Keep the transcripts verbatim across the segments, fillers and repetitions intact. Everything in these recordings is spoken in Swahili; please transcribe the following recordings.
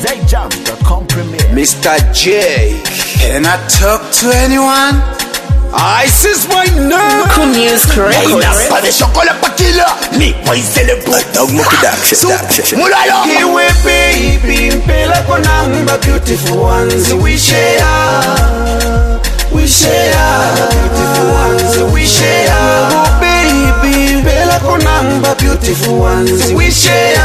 Zayjams dot com premiere. Mister J. Can I talk to anyone? Ice is my name. Cool Music Records. Pas de chocolat pas qu'il a. Ni poison le bout. Dog monkey dark. Mulalo. Kiwe baby, mpela kwa namba beautiful ones we share. We share. Beautiful ones we share. Oh baby, mpela kwa namba beautiful ones we share.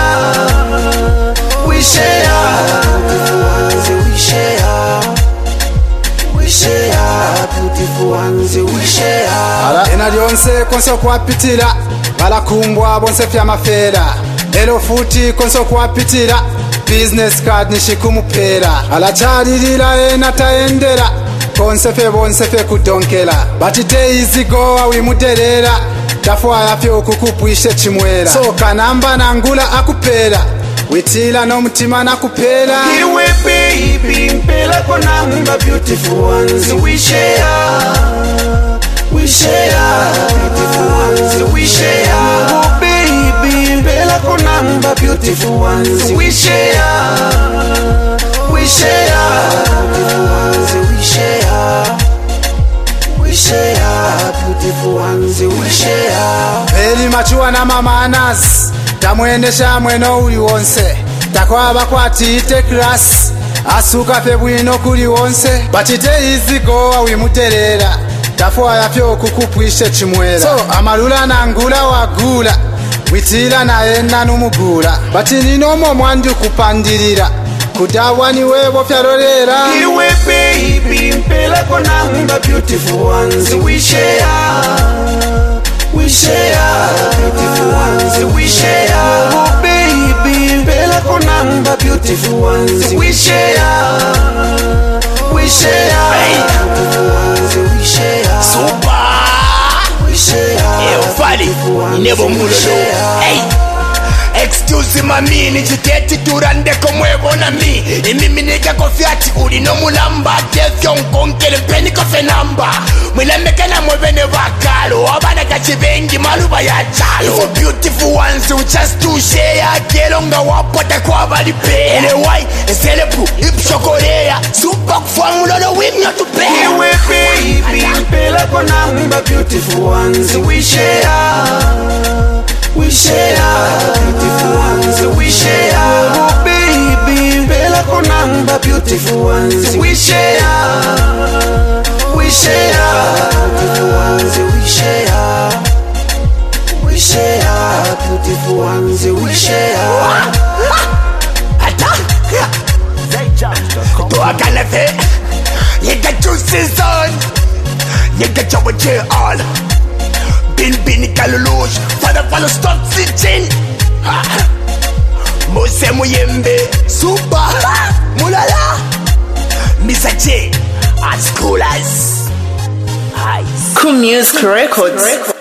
We share. Beautiful ones we share. We share. Beautiful ones we share. Ala ena lyonse konso kwapitira balakumbwa bonse fya mafera elo futi konso kwapitira business card nishikumupera alachalilira ena taendera konse fe bonse fe kudonkela but days ago awimuderera tafwaya fyo okukupwishe chimwera so kanamba nangula akupera witila no mutima nakupera iwe baby mpela kwa namba beautiful ones we share. We share. Beautiful ones we share. Oh baby mpela kwa namba beautiful ones we share. We share. Beautiful ones we share. We share. Beautiful ones we share. Beli machua na mama anas tamwendesha mweno uli wonse takwaba kwatite class asuka fe bwino kuli wonse but days ago awimuterera tafwaya fyo okukupwishe chimwera so amalula nangula wagula witila naenda numugula but ninomo mwandu kupandirira kudawa ni webo fyalolera iwe baby mpela kwa namba beautiful ones we share. We share. Beautiful ones we share. Oh baby mpela kwa namba beautiful ones we share. We share. Beautiful ones we share. Super. We share. Eu fali. Nebo mulolo. Hey. Excuse mami nijiteti turande komwebo na mi imimi nika kofiati uli no mulamba tefyo nkonkele mpeni kofe namba mwilemeke na mwebene wakalo abana kachibengi maluba ya chalo If a beautiful ones we just to share kelonga wapota kwa balipe Anyway, eselepu ipshokorea Super kufuwa mulolo wimyo tupe Iwe baby mpela kwa namba beautiful ones we share. We share. Beautiful ones we share. Oh baby mpela kwa namba beautiful ones we share. We share. Beautiful ones we share. We share. Beautiful ones we share. Zayjams dot com. To a canafe You get your season You get your jail all Bin bin kalulush Fada falo stop sitting Mose muyembe Super Mulala Mister J As cool as Ice Cool Music Records.